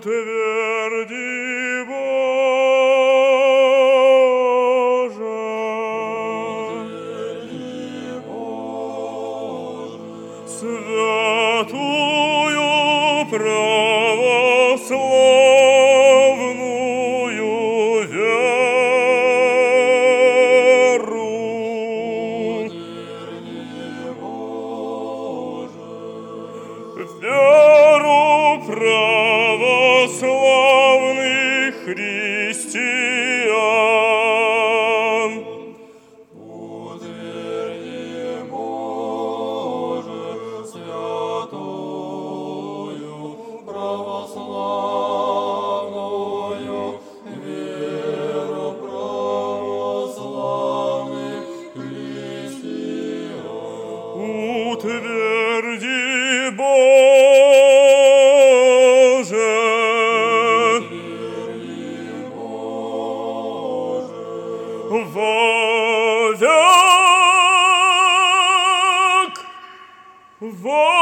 утверди, Боже, святую православную веру, веру православных христиан. Утверди, Боже, святую православную веру православных христиан. Утверди, Боже, вовек,